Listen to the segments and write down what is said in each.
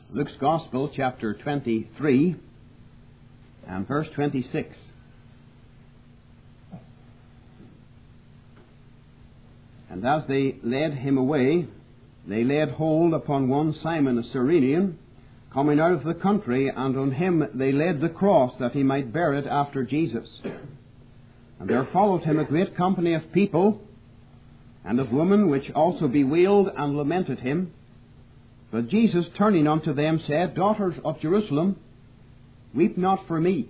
Luke's Gospel, chapter 23, and verse 26. And as they led him away, they laid hold upon one Simon a Cyrenian, coming out of the country, and on him they laid the cross, that he might bear it after Jesus. And there followed him a great company of people, and of women, which also bewailed and lamented him. But Jesus, turning unto them, said, Daughters of Jerusalem, weep not for me,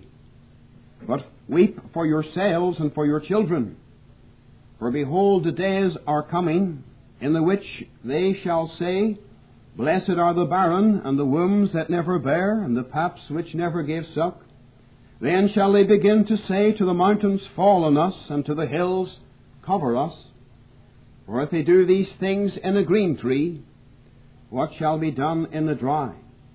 but weep for yourselves and for your children. For behold, the days are coming, in the which they shall say, Blessed are the barren, and the wombs that never bare, and the paps which never gave suck. Then shall they begin to say to the mountains, Fall on us, and to the hills, Cover us. For if they do these things in a green tree, what shall be done in the dry?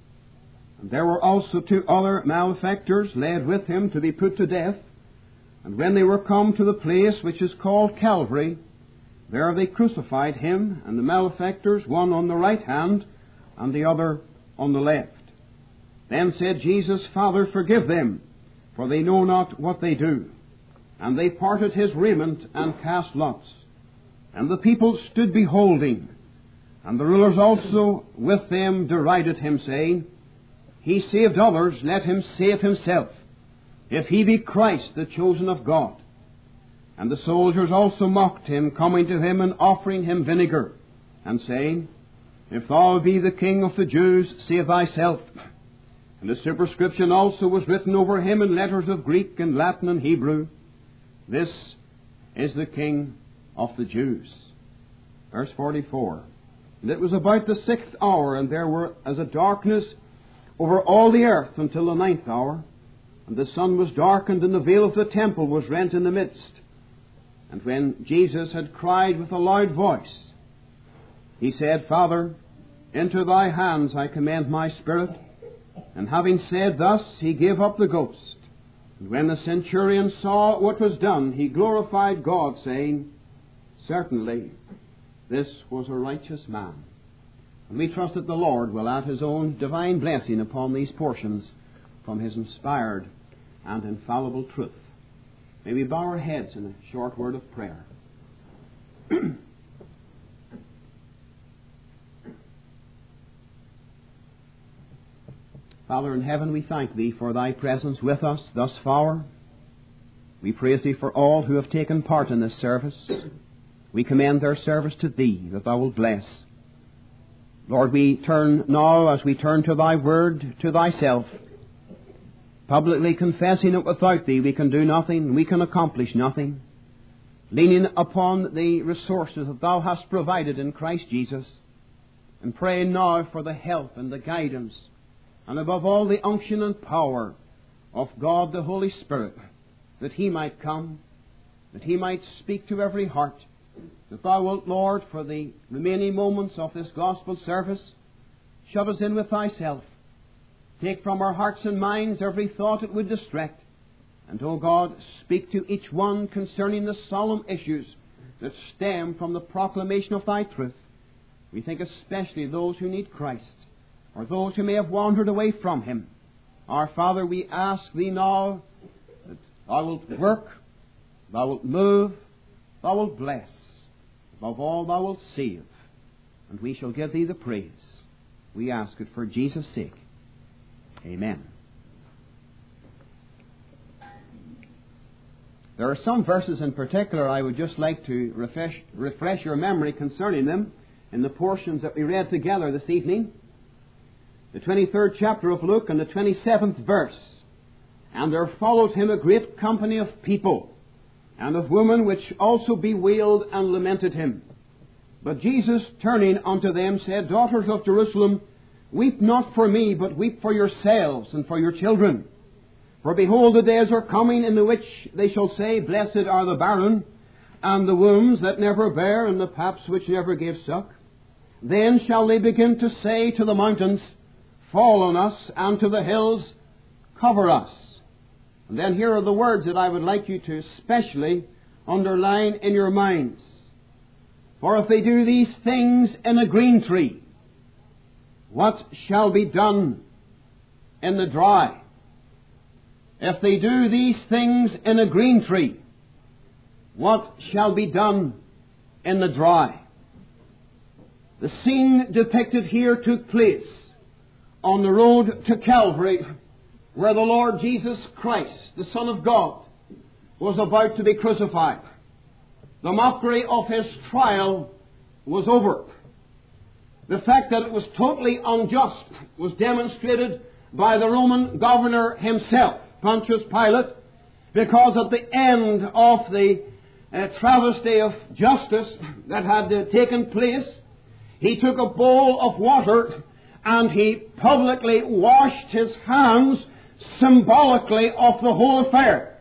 And there were also 2 other malefactors led with him to be put to death. And when they were come to the place which is called Calvary, there they crucified him and the malefactors, one on the right hand and the other on the left. Then said Jesus, Father, forgive them, for they know not what they do. And they parted his raiment and cast lots. And the people stood beholding. And the rulers also with them derided him, saying, He saved others, let him save himself, if he be Christ, the chosen of God. And the soldiers also mocked him, coming to him and offering him vinegar, and saying, If thou be the King of the Jews, save thyself. And a superscription also was written over him in letters of Greek and Latin and Hebrew, This is the King of the Jews. Verse 44. And it was about the 6th hour, and there were as a darkness over all the earth until the 9th hour. And the sun was darkened, and the veil of the temple was rent in the midst. And when Jesus had cried with a loud voice, he said, Father, into thy hands I commend my spirit. And having said thus, he gave up the ghost. And when the centurion saw what was done, he glorified God, saying, Certainly, this was a righteous man. And we trust that the Lord will add His own divine blessing upon these portions from His inspired and infallible truth. May we bow our heads in a short word of prayer. Father in heaven, we thank Thee for Thy presence with us thus far. We praise Thee for all who have taken part in this service. We commend their service to Thee, that Thou wilt bless. Lord, we turn now, as we turn to Thy Word, to Thyself, publicly confessing that without Thee we can do nothing, we can accomplish nothing, leaning upon the resources that Thou hast provided in Christ Jesus, and praying now for the help and the guidance, and above all the unction and power of God the Holy Spirit, that He might come, that He might speak to every heart, that Thou wilt, Lord, for the remaining moments of this gospel service, shut us in with Thyself. Take from our hearts and minds every thought it would distract. And, O God, speak to each one concerning the solemn issues that stem from the proclamation of Thy truth. We think especially those who need Christ, or those who may have wandered away from Him. Our Father, we ask Thee now that Thou wilt work, Thou wilt move, Thou wilt bless. Above all, Thou wilt save, and we shall give Thee the praise. We ask it for Jesus' sake. Amen. There are some verses in particular I would just like to refresh your memory concerning them in the portions that we read together this evening. The 23rd chapter of Luke and the 27th verse. And there followed him a great company of people, and of women which also bewailed and lamented him. But Jesus, turning unto them, said, Daughters of Jerusalem, weep not for me, but weep for yourselves and for your children. For behold, the days are coming in the which they shall say, Blessed are the barren, and the wombs that never bare, and the paps which never gave suck. Then shall they begin to say to the mountains, Fall on us, and to the hills, Cover us. And then here are the words that I would like you to especially underline in your minds. For if they do these things in a green tree, what shall be done in the dry? If they do these things in a green tree, what shall be done in the dry? The scene depicted here took place on the road to Calvary, where the Lord Jesus Christ, the Son of God, was about to be crucified. The mockery of His trial was over. The fact that it was totally unjust was demonstrated by the Roman governor himself, Pontius Pilate, because at the end of the travesty of justice that had taken place, he took a bowl of water and he publicly washed his hands symbolically of the whole affair.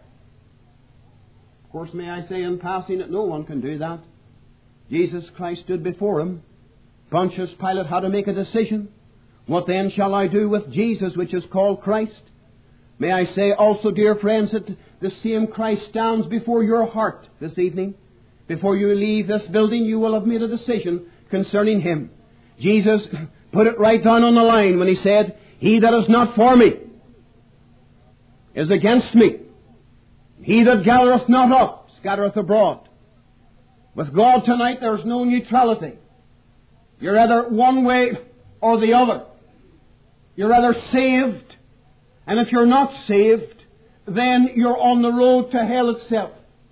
Of course, may I say in passing that no one can do that. Jesus Christ stood before him. Pontius Pilate had to make a decision. What then shall I do with Jesus, which is called Christ? May I say also, dear friends, that the same Christ stands before your heart this evening. Before you leave this building, you will have made a decision concerning Him. Jesus put it right down on the line when He said, "He that is not for me is against me. He that gathereth not up scattereth abroad." With God tonight there is no neutrality. You're either one way or the other. You're either saved, and if you're not saved, then you're on the road to hell itself.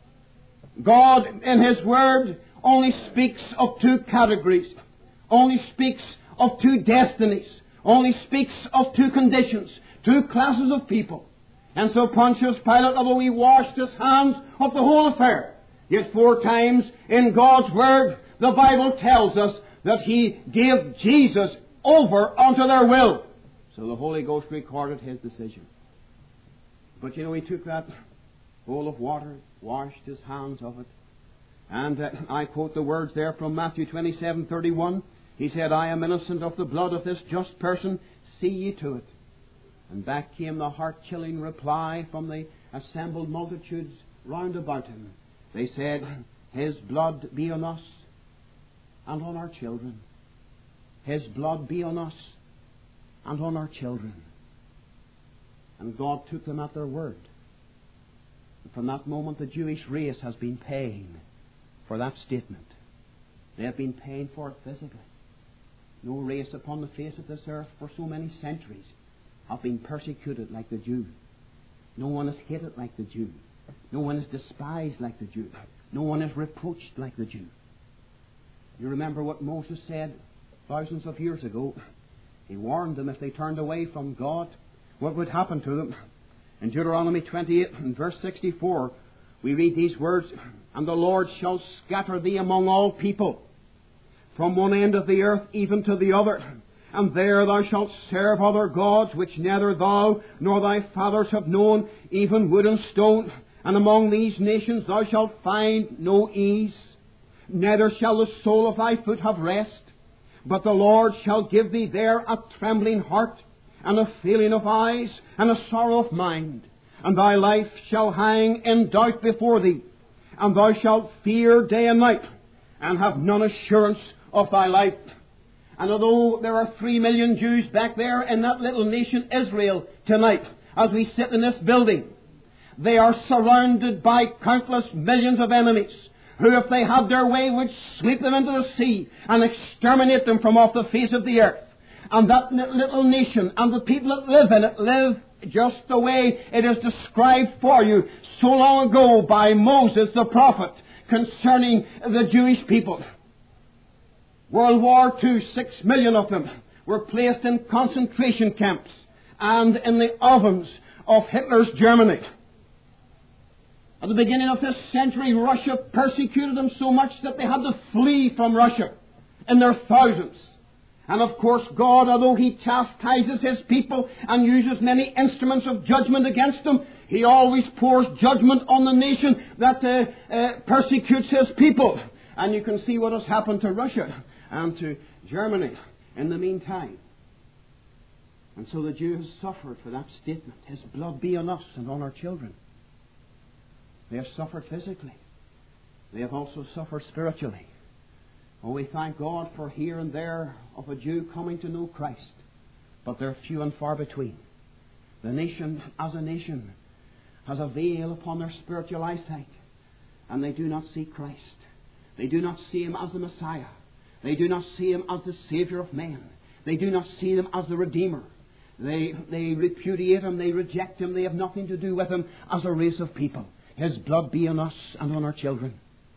God in His Word only speaks of two categories, only speaks of two destinies, only speaks of two conditions, two classes of people. And so Pontius Pilate, although he washed his hands of the whole affair, yet 4 times in God's Word the Bible tells us that he gave Jesus over unto their will. So the Holy Ghost recorded his decision. But he took that bowl of water, washed his hands of it, and I quote the words there from Matthew 27:31. He said, "I am innocent of the blood of this just person, see ye to it." And back came the heart-chilling reply from the assembled multitudes round about him. They said, "His blood be on us and on our children. His blood be on us and on our children." And God took them at their word. And from that moment the Jewish race has been paying for that statement. They have been paying for it physically. No race upon the face of this earth for so many centuries have been persecuted like the Jew. No one is hated like the Jew. No one is despised like the Jew. No one is reproached like the Jew. You remember what Moses said thousands of years ago. He warned them if they turned away from God, what would happen to them. In Deuteronomy 28 and verse 64, we read these words, "And the Lord shall scatter thee among all people, from one end of the earth even to the other. And there thou shalt serve other gods, which neither thou nor thy fathers have known, even wood and stone. And among these nations thou shalt find no ease, neither shall the sole of thy foot have rest. But the Lord shall give thee there a trembling heart, and a failing of eyes, and a sorrow of mind. And thy life shall hang in doubt before thee, and thou shalt fear day and night, and have none assurance of thy life." And although there are 3 million Jews back there in that little nation Israel tonight, as we sit in this building, they are surrounded by countless millions of enemies, who, if they had their way, would sweep them into the sea and exterminate them from off the face of the earth. And that little nation and the people that live in it live just the way it is described for you so long ago by Moses the prophet concerning the Jewish people. World War II, 6 million of them were placed in concentration camps and in the ovens of Hitler's Germany. At the beginning of this century, Russia persecuted them so much that they had to flee from Russia in their thousands. And of course, God, although He chastises His people and uses many instruments of judgment against them, He always pours judgment on the nation that persecutes His people. And you can see what has happened to Russia and to Germany in the meantime. And so the Jew has suffered for that statement. His blood be on us and on our children. They have suffered physically. They have also suffered spiritually. Oh, we thank God for here and there of a Jew coming to know Christ, but they're few and far between. The nation, as a nation, has a veil upon their spiritual eyesight, and they do not see Christ. They do not see Him as the Messiah. They do not see Him as the Savior of men. They do not see Him as the Redeemer. They repudiate Him, they reject Him, they have nothing to do with Him as a race of people. His blood be on us and on our children.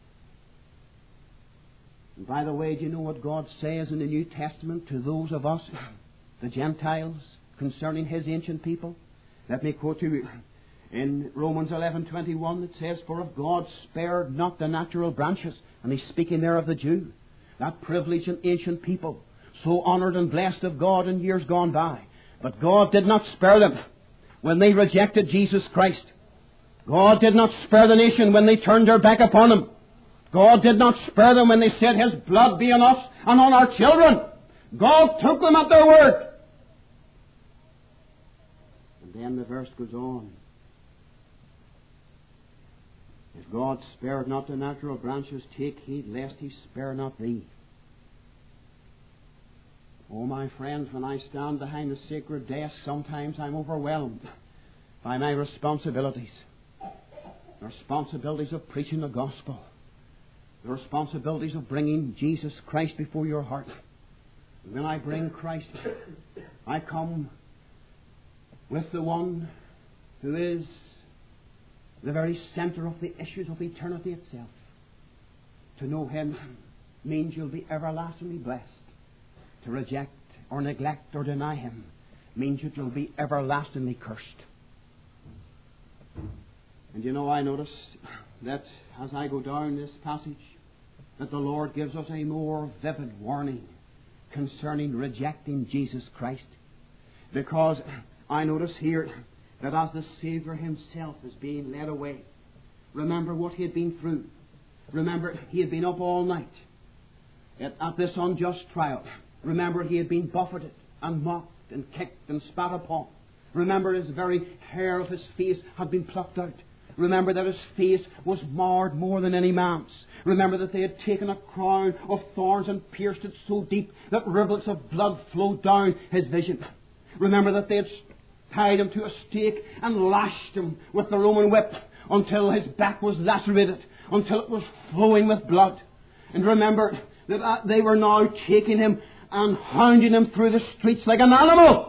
And by the way, do you know what God says in the New Testament to those of us, the Gentiles, concerning His ancient people? Let me quote to you. In Romans 11:21 it says, "For if God spared not the natural branches," and He's speaking there of the Jew, that privileged and ancient people, so honoured and blessed of God in years gone by, but God did not spare them when they rejected Jesus Christ. God did not spare the nation when they turned their back upon Him. God did not spare them when they said, "His blood be on us and on our children." God took them at their word. And then the verse goes on. If God spared not the natural branches, take heed lest He spare not thee. Oh, my friends, when I stand behind the sacred desk, sometimes I'm overwhelmed by my responsibilities. The responsibilities of preaching the gospel. The responsibilities of bringing Jesus Christ before your heart. And when I bring Christ, I come with the one who is the very center of the issues of eternity itself. To know Him means you'll be everlastingly blessed. To reject or neglect or deny Him means that you'll be everlastingly cursed. And you know, I notice that as I go down this passage, that the Lord gives us a more vivid warning concerning rejecting Jesus Christ. Because I notice here that as the Savior Himself is being led away, remember what He had been through. Remember, He had been up all night at this unjust trial. Remember, He had been buffeted and mocked and kicked and spat upon. Remember, His very hair of His face had been plucked out. Remember that His face was marred more than any man's. Remember that they had taken a crown of thorns and pierced it so deep that rivulets of blood flowed down His vision. Remember that they had tied Him to a stake and lashed Him with the Roman whip until His back was lacerated, until it was flowing with blood. And remember that they were now taking Him and hounding Him through the streets like an animal,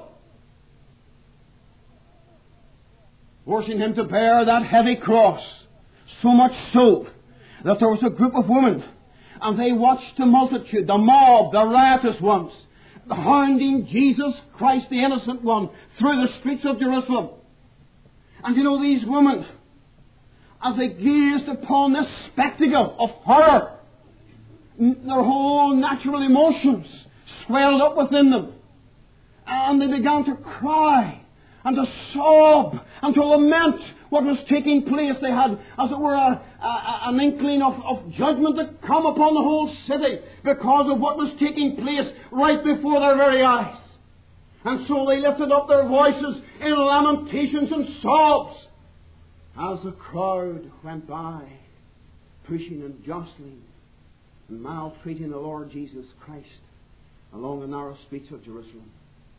forcing Him to bear that heavy cross, so much so that there was a group of women, and they watched the multitude, the mob, the riotous ones, hounding Jesus Christ, the innocent one, through the streets of Jerusalem. And you know, these women, as they gazed upon this spectacle of horror, their whole natural emotions swelled up within them, and they began to cry and to sob and to lament what was taking place. They had, as it were, an inkling of judgment to come upon the whole city because of what was taking place right before their very eyes. And so they lifted up their voices in lamentations and sobs as the crowd went by, pushing and jostling and maltreating the Lord Jesus Christ along the narrow streets of Jerusalem.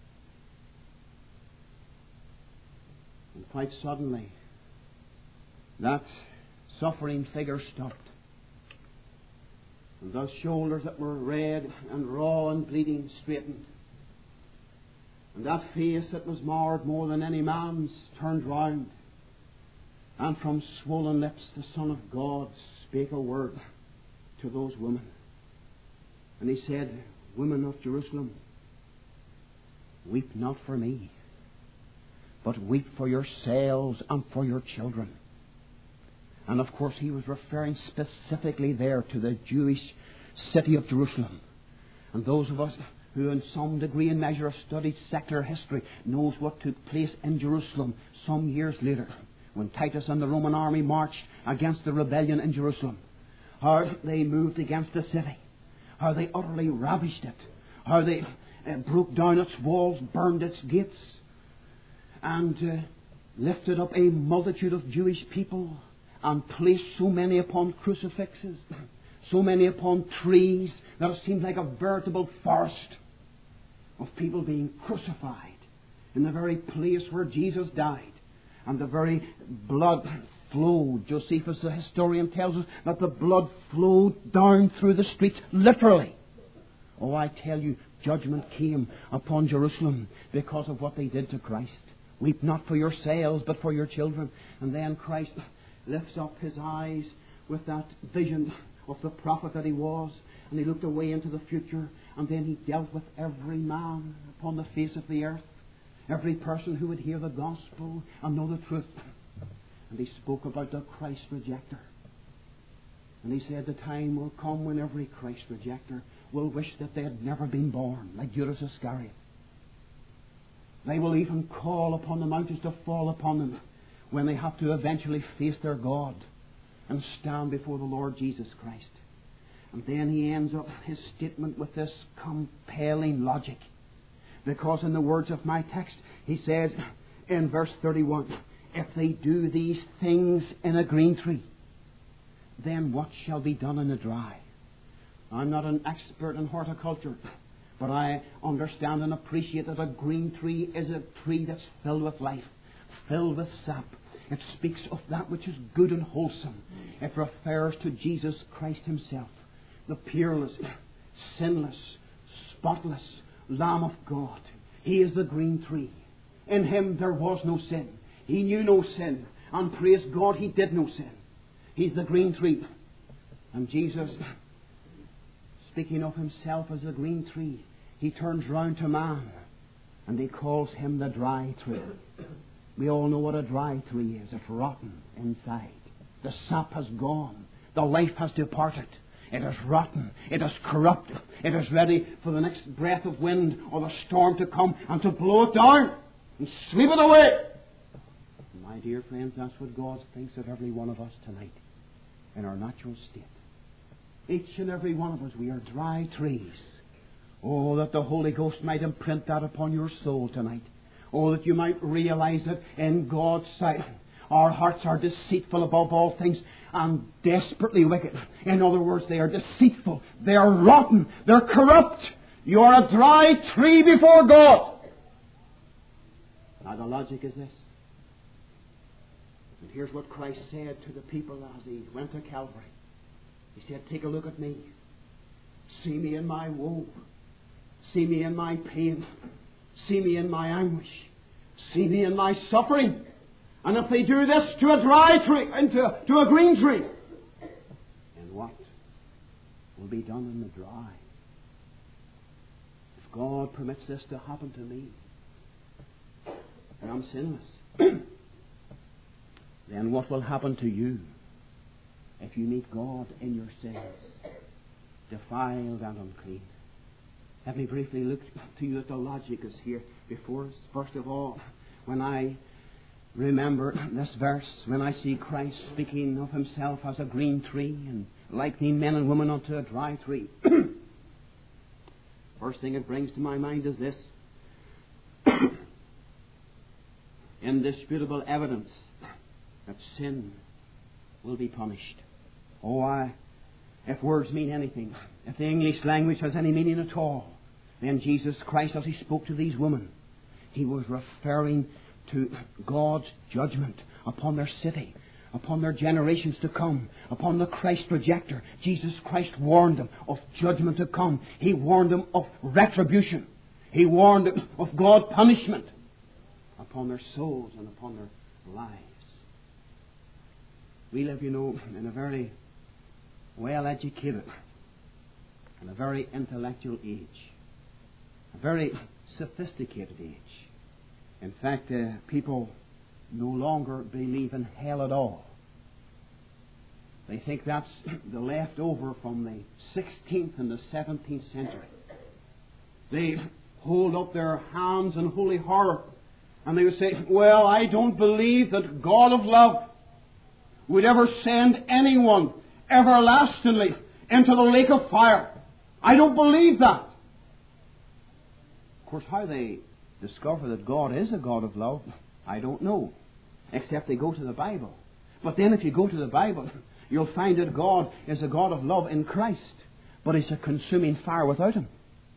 And quite suddenly, that suffering figure stopped. And those shoulders that were red and raw and bleeding straightened. And that face that was marred more than any man's turned round. And from swollen lips the Son of God spake a word to those women. And He said, "Women of Jerusalem, weep not for me, but weep for yourselves and for your children." And of course He was referring specifically there to the Jewish city of Jerusalem. And those of us who in some degree and measure have studied secular history knows what took place in Jerusalem some years later when Titus and the Roman army marched against the rebellion in Jerusalem. How they moved against the city, how they utterly ravished it, how they broke down its walls, burned its gates, and lifted up a multitude of Jewish people and placed so many upon crucifixes, so many upon trees that it seems like a veritable forest of people being crucified in the very place where Jesus died. And the very blood flowed. Josephus, the historian, tells us that the blood flowed down through the streets, literally. Oh, I tell you, judgment came upon Jerusalem because of what they did to Christ. Weep not for yourselves, but for your children. And then Christ lifts up his eyes with that vision of the prophet that he was, and he looked away into the future, and then he dealt with every man upon the face of the earth, every person who would hear the gospel and know the truth. And he spoke about the Christ rejecter. And he said the time will come when every Christ rejecter will wish that they had never been born, like Judas Iscariot. They will even call upon the mountains to fall upon them when they have to eventually face their God and stand before the Lord Jesus Christ. And then he ends up his statement with this compelling logic. Because in the words of my text, he says in verse 31, if they do these things in a green tree, then what shall be done in the dry? I'm not an expert in horticulture, but I understand and appreciate that a green tree is a tree that's filled with life, filled with sap. It speaks of that which is good and wholesome. It refers to Jesus Christ himself, the peerless, sinless, spotless Lamb of God. He is the green tree. In him there was no sin. He knew no sin. And praise God, he did no sin. He's the green tree. And Jesus, speaking of himself as the green tree, he turns round to man and he calls him the dry tree. We all know what a dry tree is. It's rotten inside. The sap has gone. The life has departed. It is rotten. It is corrupt. It is ready for the next breath of wind or the storm to come and to blow it down and sweep it away. My dear friends, that's what God thinks of every one of us tonight in our natural state. Each and every one of us, we are dry trees. Oh, that the Holy Ghost might imprint that upon your soul tonight. Oh, that you might realize that in God's sight our hearts are deceitful above all things and desperately wicked. In other words, they are deceitful. They are rotten. They're corrupt. You are a dry tree before God. Now the logic is this. And here's what Christ said to the people as he went to Calvary. He said, take a look at me. See me in my woe. See me in my pain. See me in my anguish. See me in my suffering. And if they do this to a dry tree, to a green tree, then what will be done in the dry? If God permits this to happen to me, and I'm sinless, then what will happen to you if you meet God in your sins, defiled and unclean? Let me briefly look to you that the logic is here before us. First of all, when I remember this verse, when I see Christ speaking of himself as a green tree and likening men and women unto a dry tree, first thing it brings to my mind is this. Indisputable evidence that sin will be punished. If words mean anything, if the English language has any meaning at all, then Jesus Christ, as he spoke to these women, he was referring to God's judgment upon their city, upon their generations to come, upon the Christ rejecter. Jesus Christ warned them of judgment to come. He warned them of retribution. He warned them of God's punishment upon their souls and upon their lives. We live, you know, in a very well-educated and a very intellectual age, a very sophisticated age. In fact, people no longer believe in hell at all. They think that's the leftover from the 16th and the 17th century. They hold up their hands in holy horror and they would say, well, I don't believe that God of love would ever send anyone everlastingly into the lake of fire. I don't believe that. Of course, how they discover that God is a God of love, I don't know, except they go to the Bible. But then if you go to the Bible, you'll find that God is a God of love in Christ, but He's a consuming fire without Him.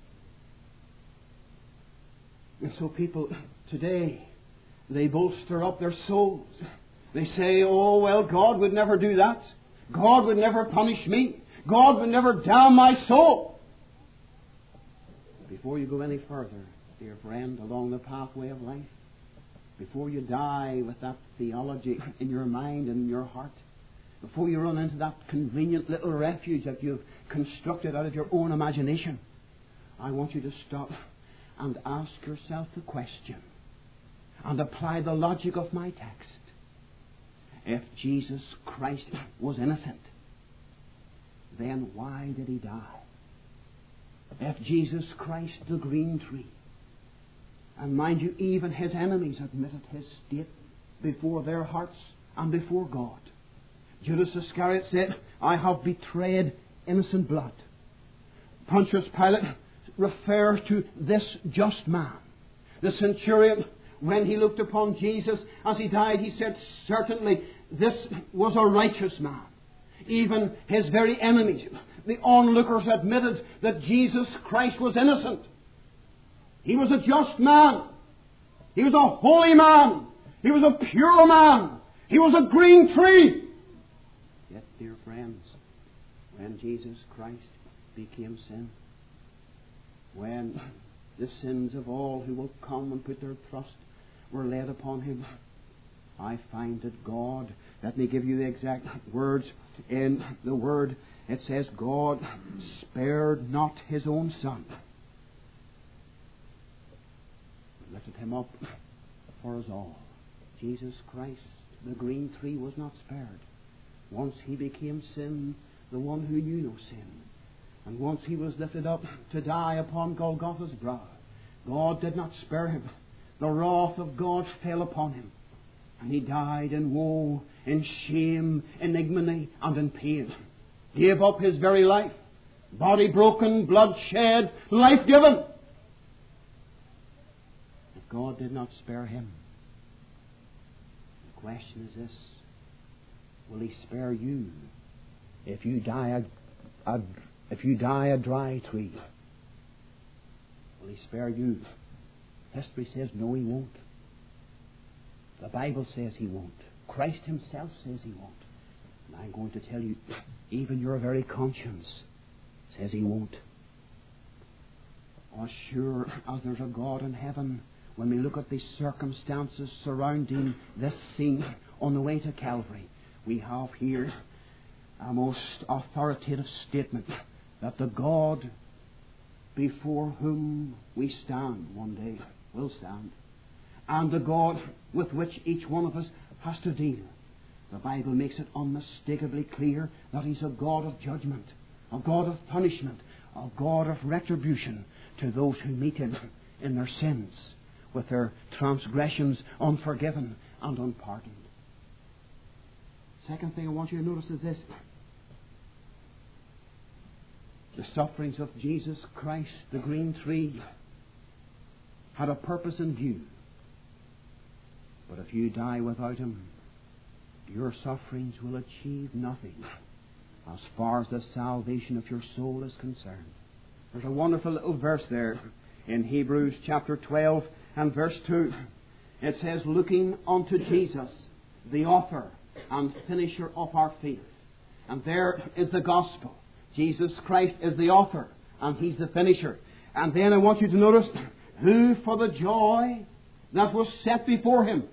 And so people today, they bolster up their souls. They say, oh, well, God would never do that. God would never punish me. God would never damn my soul. Before you go any further, dear friend, along the pathway of life, before you die with that theology in your mind and in your heart, before you run into that convenient little refuge that you've constructed out of your own imagination, I want you to stop and ask yourself the question and apply the logic of my text. If Jesus Christ was innocent, then why did He die? If Jesus Christ, the green tree, and mind you, even His enemies admitted His state before their hearts and before God. Judas Iscariot said, I have betrayed innocent blood. Pontius Pilate refers to this just man. The centurion, when he looked upon Jesus as He died, he said, certainly this was a righteous man. Even his very enemies, the onlookers, admitted that Jesus Christ was innocent. He was a just man. He was a holy man. He was a pure man. He was a green tree. Yet, dear friends, when Jesus Christ became sin, when the sins of all who will come and put their trust were laid upon Him, I find that God, let me give you the exact words in the Word. It says, God spared not His own Son, but lifted Him up for us all. Jesus Christ, the green tree, was not spared. Once He became sin, the one who knew no sin, and once He was lifted up to die upon Golgotha's brow, God did not spare Him. The wrath of God fell upon Him, and He died in woe, in shame, in ignominy, and in pain. Gave up His very life, body broken, blood shed, life given. If God did not spare Him, the question is this: will He spare you if you die a dry tree? Will He spare you? History says no, He won't. The Bible says He won't. Christ Himself says He won't. And I'm going to tell you, even your very conscience says He won't. Oh, sure, as there's a God in heaven, when we look at the circumstances surrounding this scene on the way to Calvary, we have here a most authoritative statement that the God before whom we stand one day will stand, and the God with which each one of us has to deal, the Bible makes it unmistakably clear that He's a God of judgment, a God of punishment, a God of retribution to those who meet Him in their sins, with their transgressions unforgiven and unpardoned. Second thing I want you to notice is this: the sufferings of Jesus Christ, the green tree, had a purpose in view. But if you die without Him, your sufferings will achieve nothing as far as the salvation of your soul is concerned. There's a wonderful little verse there in Hebrews chapter 12 and verse 2. It says, looking unto Jesus, the author and finisher of our faith. And there is the gospel. Jesus Christ is the author and He's the finisher. And then I want you to notice, who for the joy that was set before Him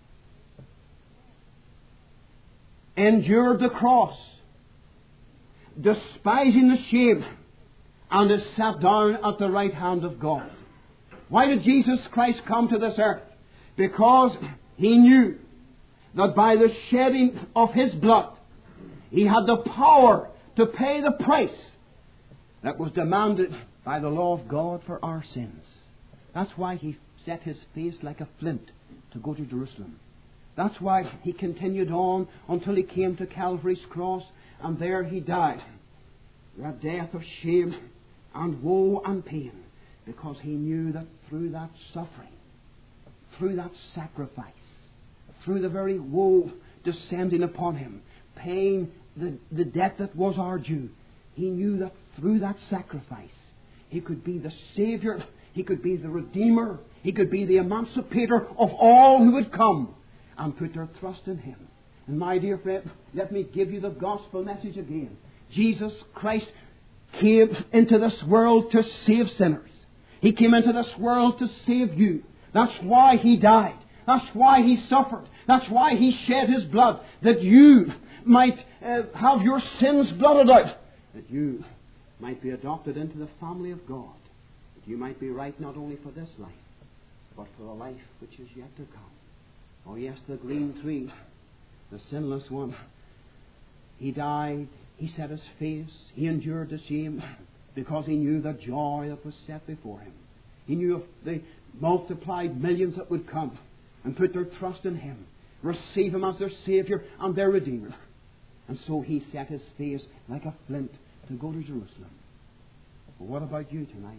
endured the cross, despising the shame, and is sat down at the right hand of God. Why did Jesus Christ come to this earth? Because He knew that by the shedding of His blood, He had the power to pay the price that was demanded by the law of God for our sins. That's why He set His face like a flint to go to Jerusalem. That's why He continued on until He came to Calvary's cross, and there He died. That death of shame and woe and pain, because He knew that through that suffering, through that sacrifice, through the very woe descending upon Him, paying the debt that was our due. He knew that through that sacrifice, He could be the Savior, He could be the Redeemer, He could be the emancipator of all who would come and put their trust in Him. And my dear friend, let me give you the gospel message again. Jesus Christ came into this world to save sinners. He came into this world to save you. That's why He died. That's why He suffered. That's why He shed His blood, that you might have your sins blotted out, that you might be adopted into the family of God, that you might be right not only for this life, but for the life which is yet to come. Oh yes, the green tree, the sinless one, He died, He set His face, He endured the shame, because He knew the joy that was set before Him. He knew of the multiplied millions that would come and put their trust in Him, receive Him as their Savior and their Redeemer. And so He set His face like a flint to go to Jerusalem. But what about you tonight?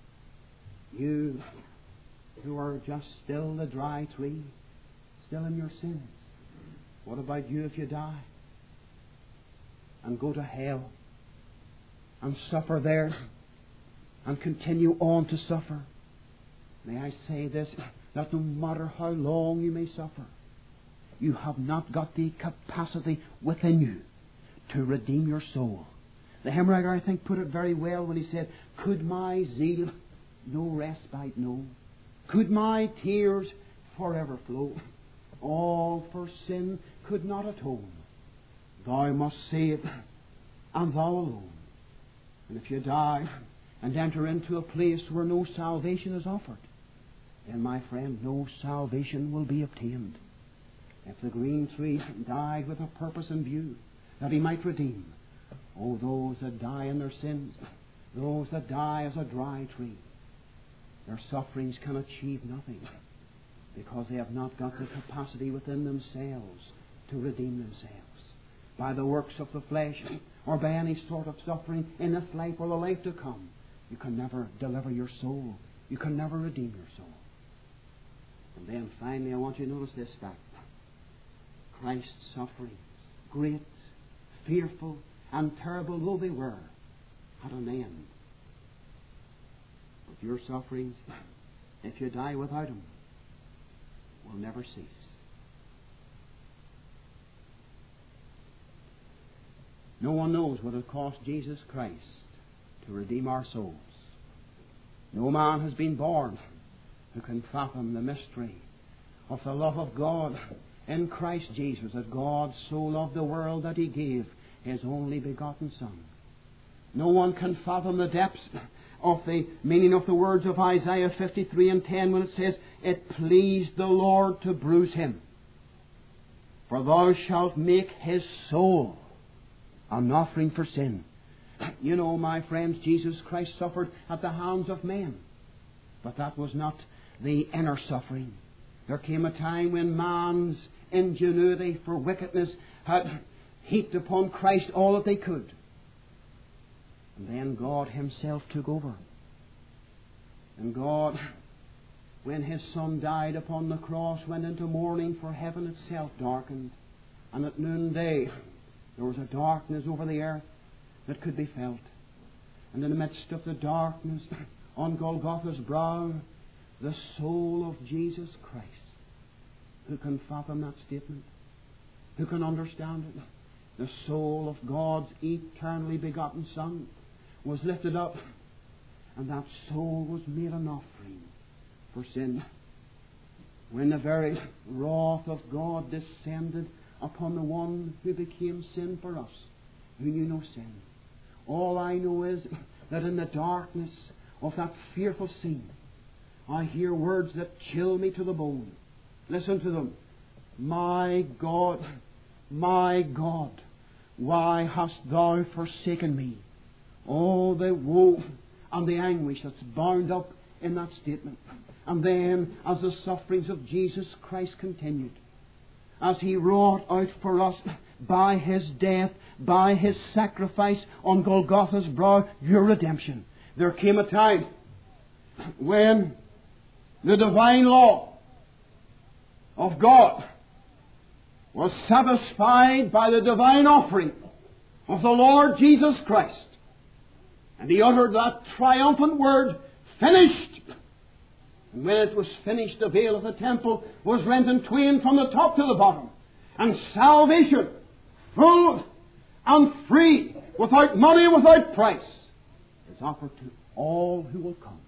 You who are just still the dry tree, still in your sins. What about you if you die and go to hell and suffer there and continue on to suffer? May I say this, that no matter how long you may suffer, you have not got the capacity within you to redeem your soul. The hymn writer, I think, put it very well when he said, "Could my zeal no respite know? Could my tears forever flow? All for sin could not atone. Thou must save, and Thou alone." And if you die and enter into a place where no salvation is offered, then, my friend, no salvation will be obtained. If the green tree died with a purpose in view, that He might redeem, oh, those that die in their sins, those that die as a dry tree, their sufferings can achieve nothing, because they have not got the capacity within themselves to redeem themselves by the works of the flesh or by any sort of suffering in this life or the life to come. You can never deliver your soul. You can never redeem your soul. And then finally I want you to notice this fact. Christ's sufferings, great, fearful and terrible though they were, had an end. But your sufferings, if you die without Him, will never cease. No one knows what it cost Jesus Christ to redeem our souls. No man has been born who can fathom the mystery of the love of God in Christ Jesus, that God so loved the world that He gave His only begotten Son. No one can fathom the depths of the meaning of the words of Isaiah 53:10 when it says, "It pleased the Lord to bruise Him, for Thou shalt make His soul an offering for sin." You know, my friends, Jesus Christ suffered at the hands of men, but that was not the inner suffering. There came a time when man's ingenuity for wickedness had heaped upon Christ all that they could. And then God Himself took over. And God, when His Son died upon the cross, went into mourning, for heaven itself darkened. And at noonday there was a darkness over the earth that could be felt. And in the midst of the darkness, on Golgotha's brow, the soul of Jesus Christ. Who can fathom that statement? Who can understand it? The soul of God's eternally begotten Son was lifted up, and that soul was made an offering for sin. When the very wrath of God descended upon the one who became sin for us, who knew no sin. All I know is that in the darkness of that fearful scene, I hear words that chill me to the bone. Listen to them. My God, why hast Thou forsaken me? Oh, the woe and the anguish that's bound up in that statement. And then, as the sufferings of Jesus Christ continued, as He wrought out for us by His death, by His sacrifice on Golgotha's brow, your redemption, there came a time when the divine law of God was satisfied by the divine offering of the Lord Jesus Christ. And he uttered that triumphant word, finished. And when it was finished, the veil of the temple was rent in twain from the top to the bottom. And salvation, full and free, without money and without price, is offered to all who will come.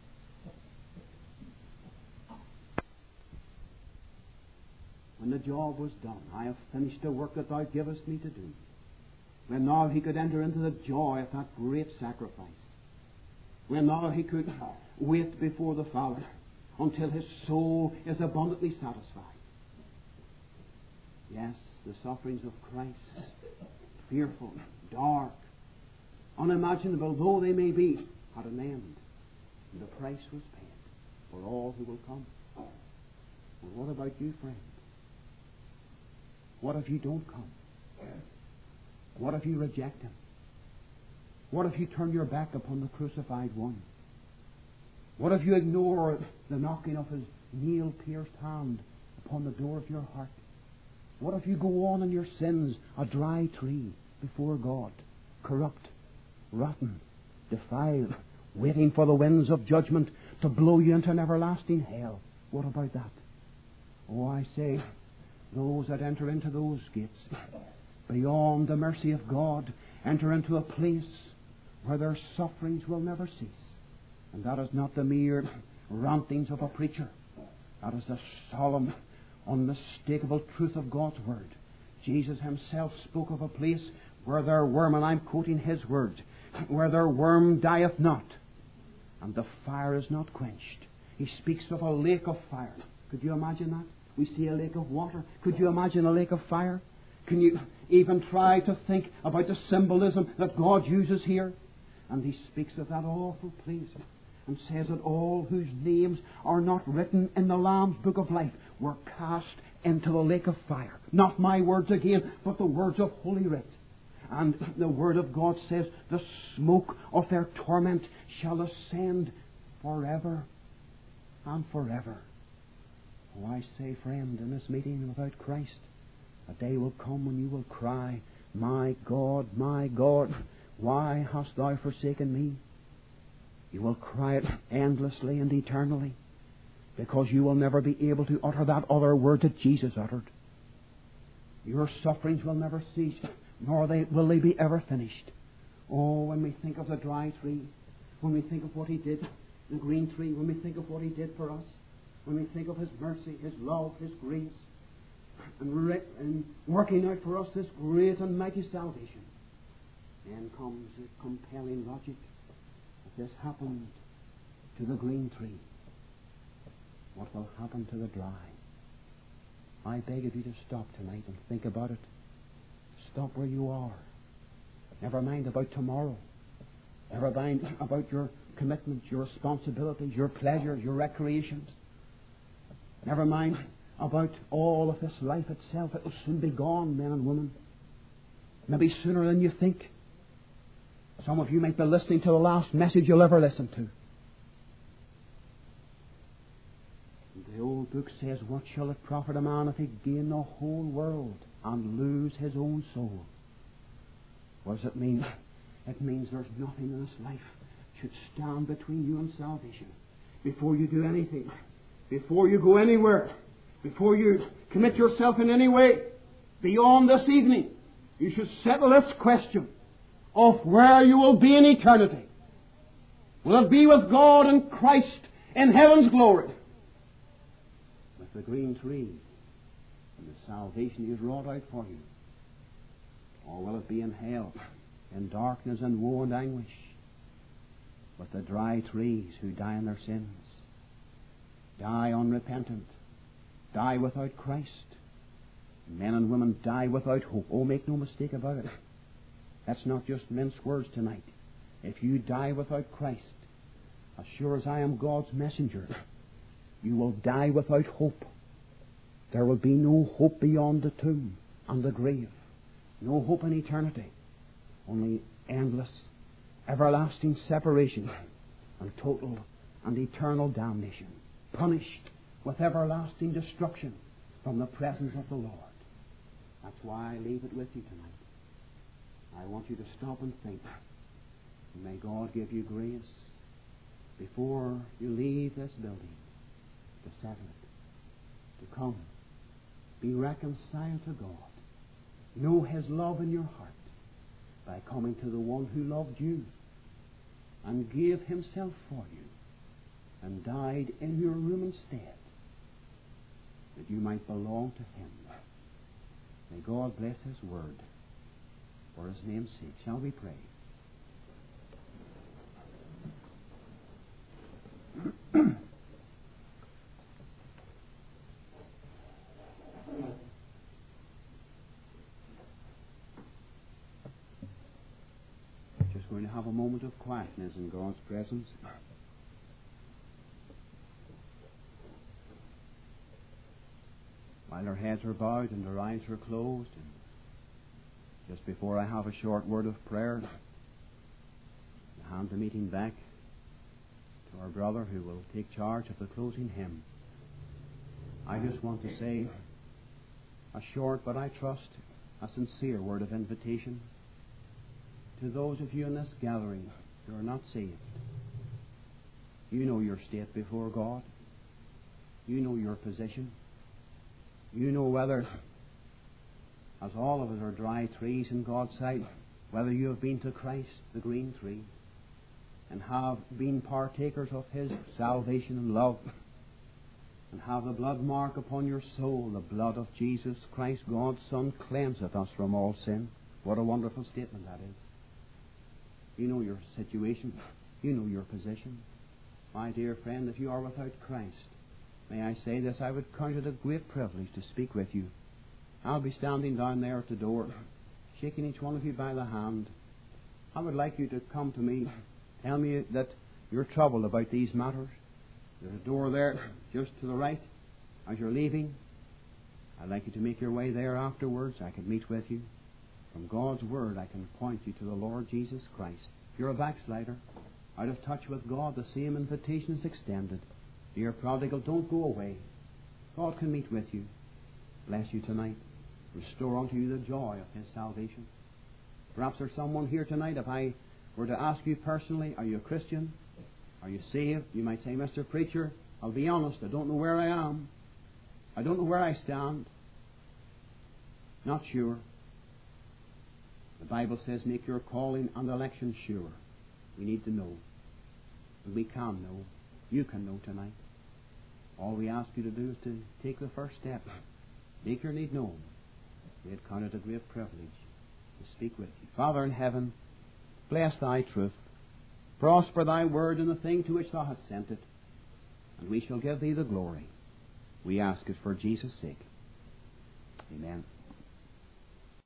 When the job was done, I have finished the work that thou givest me to do. When now he could enter into the joy of that great sacrifice. When now he could wait before the Father until his soul is abundantly satisfied. Yes, the sufferings of Christ, fearful, dark, unimaginable though they may be, had an end. And the price was paid for all who will come. And what about you, friend? What if you don't come? What if you reject him? What if you turn your back upon the crucified one? What if you ignore the knocking of his nail-pierced hand upon the door of your heart? What if you go on in your sins, a dry tree before God, corrupt, rotten, defiled, waiting for the winds of judgment to blow you into an everlasting hell? What about that? Oh, I say, those that enter into those gates, beyond the mercy of God, enter into a place where their sufferings will never cease. And that is not the mere rantings of a preacher. That is the solemn, unmistakable truth of God's Word. Jesus himself spoke of a place where their worm, and I'm quoting his words, where their worm dieth not, and the fire is not quenched. He speaks of a lake of fire. Could you imagine that? We see a lake of water. Could you imagine a lake of fire? Can you even try to think about the symbolism that God uses here? And he speaks of that awful place and says that all whose names are not written in the Lamb's book of life were cast into the lake of fire. Not my words again, but the words of Holy Writ. And the Word of God says, the smoke of their torment shall ascend forever and forever. Oh, I say, friend, in this meeting without Christ, a day will come when you will cry, my God, why hast thou forsaken me? You will cry it endlessly and eternally, because you will never be able to utter that other word that Jesus uttered. Your sufferings will never cease, nor will they be ever finished. Oh, when we think of the dry tree, when we think of what he did, the green tree, when we think of what he did for us, when we think of his mercy, his love, his grace, and working out for us this great and mighty salvation, then comes a compelling logic. If this happened to the green tree, what will happen to the dry? I beg of you to stop tonight and think about it. Stop where you are. Never mind about tomorrow. Never mind about your commitments, your responsibilities, your pleasures, your recreations. Never mind about all of this life itself. It will soon be gone, men and women. Maybe sooner than you think. Some of you might be listening to the last message you'll ever listen to. The old book says, what shall it profit a man if he gain the whole world and lose his own soul? What does it mean? It means there's nothing in this life should stand between you and salvation. Before you do anything, before you go anywhere, before you commit yourself in any way beyond this evening, you should settle this question of where you will be in eternity. Will it be with God and Christ in heaven's glory, with the green tree and the salvation He has wrought out for you? Or will it be in hell, in darkness and woe and anguish, with the dry trees who die in their sins, die unrepentant, die without Christ? Men and women die without hope. Oh, make no mistake about it. That's not just mince words tonight. If you die without Christ, as sure as I am God's messenger, you will die without hope. There will be no hope beyond the tomb and the grave. No hope in eternity. Only endless, everlasting separation and total and eternal damnation. Punished with everlasting destruction from the presence of the Lord. That's why I leave it with you tonight. I want you to stop and think. May God give you grace before you leave this building to settle it, to come, be reconciled to God, know His love in your heart by coming to the one who loved you and gave Himself for you and died in your room instead, that you might belong to Him. May God bless His word for His name's sake. Shall we pray? Just going to have a moment of quietness in God's presence. While our heads are bowed and our eyes are closed, and just before I have a short word of prayer, I hand the meeting back to our brother who will take charge of the closing hymn. I just want to say a short, but I trust a sincere word of invitation to those of you in this gathering who are not saved. You know your state before God. You know your position. You know whether, as all of us are dry trees in God's sight, whether you have been to Christ, the green tree, and have been partakers of His salvation and love, and have the blood mark upon your soul, the blood of Jesus Christ, God's Son, cleanseth us from all sin. What a wonderful statement that is. You know your situation. You know your position. My dear friend, if you are without Christ, may I say this, I would count it a great privilege to speak with you. I'll be standing down there at the door, shaking each one of you by the hand. I would like you to come to me, tell me that you're troubled about these matters. There's a door there, just to the right, as you're leaving. I'd like you to make your way there afterwards. I can meet with you. From God's Word, I can point you to the Lord Jesus Christ. If you're a backslider, out of touch with God, the same invitation is extended. Dear prodigal, don't go away. God can meet with you. Bless you tonight. Restore unto you the joy of His salvation. Perhaps there's someone here tonight, if I were to ask you personally, are you a Christian? Are you saved? You might say, Mr. Preacher, I'll be honest, I don't know where I am. I don't know where I stand. Not sure. The Bible says, make your calling and election sure. We need to know. And we can know. You can know tonight. All we ask you to do is to take the first step. Make your need known. We had counted a great privilege to speak with you. Father in heaven, bless Thy truth. Prosper Thy word in the thing to which Thou hast sent it. And we shall give Thee the glory. We ask it for Jesus' sake. Amen.